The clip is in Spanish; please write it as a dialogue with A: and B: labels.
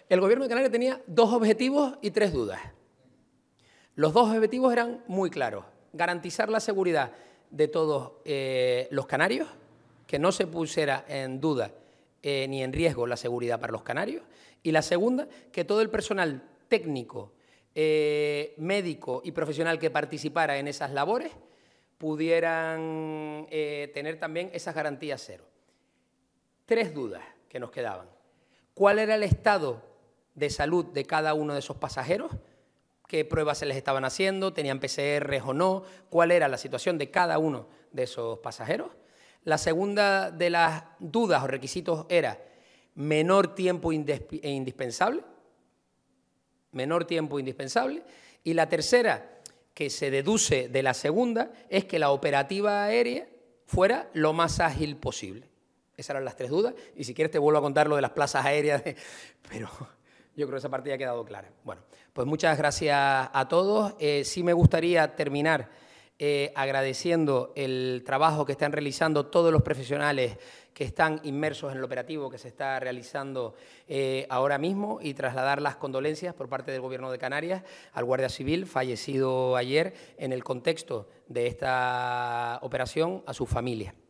A: El Gobierno de Canarias tenía 2 objetivos y 3 dudas. Los 2 objetivos eran muy claros. Garantizar la seguridad de todos los canarios, que no se pusiera en duda ni en riesgo la seguridad para los canarios. Y la segunda, que todo el personal técnico, médico y profesional que participara en esas labores pudieran tener también esas garantías cero. 3 dudas que nos quedaban. ¿Cuál era el estado de salud de cada uno de esos pasajeros? ¿Qué pruebas se les estaban haciendo? ¿Tenían PCRs o no? ¿Cuál era la situación de cada uno de esos pasajeros? La segunda de las dudas o requisitos era menor tiempo indispensable. Menor tiempo indispensable. Y la tercera, que se deduce de la segunda, es que la operativa aérea fuera lo más ágil posible. Esas eran las 3 dudas. Y si quieres te vuelvo a contar lo de las plazas aéreas, pero yo creo que esa parte ya ha quedado clara. Bueno, pues muchas gracias a todos. Sí me gustaría terminar agradeciendo el trabajo que están realizando todos los profesionales que están inmersos en el operativo que se está realizando ahora mismo y trasladar las condolencias por parte del Gobierno de Canarias al Guardia Civil fallecido ayer en el contexto de esta operación a su familia.